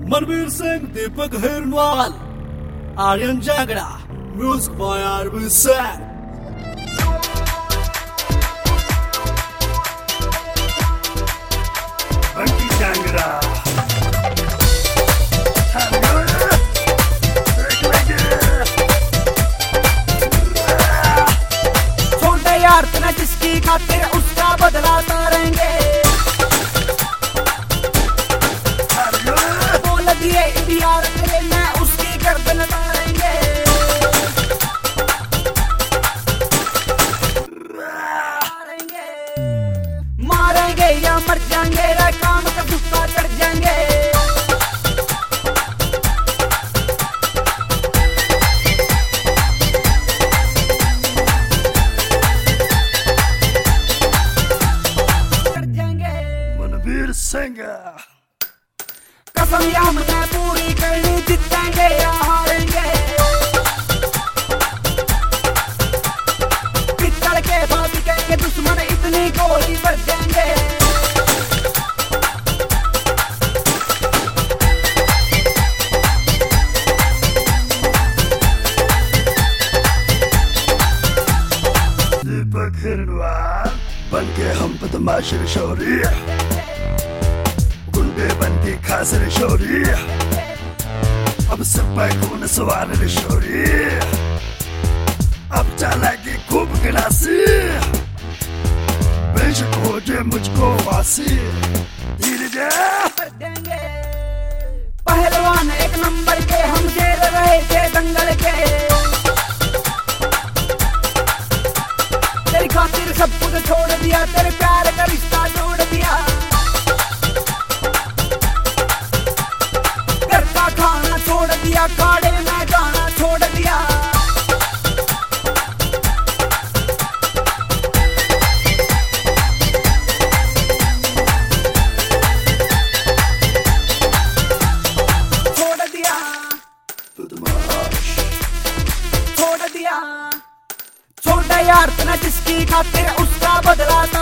Manveer Singh, Deepak Hiranwal, Aryan Jagra, music by RB Sain. Bunty Jagra छोटे यार तना जिसकी खातिर उसका बदला तारेंगे। बोल दिए इंडिया तेरे मैं उसकी गर्दन तारेंगे। मारेंगे या मर जाएंगे, काम का गुस्सा चढ़ जाएंगे। मनवीर सिंह कसम या हमने पूरी करनी, जीतेंगे या हारेंगे। पित्तल के भाभी के दुश्मन इतनी गोली भर देंगे। दीपक हिरनवाल बन के हम बदमाश शौरी, गुंडे बन के खास शौरी, अब सब खून सवार शौरी, अब चालाकी खूब गिलासी, बेशक हो जाए मुझको वासी, धीरे जा देंगे। पहलवान एक नंबर के हम जेल रहे थे दंगल के। तेरी खातिर सब कुछ छोड़ दिया, तेरे प्यार का रिश्ता जोड़ दिया। घर का खाना छोड़ दिया, काड़े में जाना छोड़ दिया। छोड़ दिया, बदमाश छोड़ दिया। छोटा यार तना जिसकी खातिर उसका बदला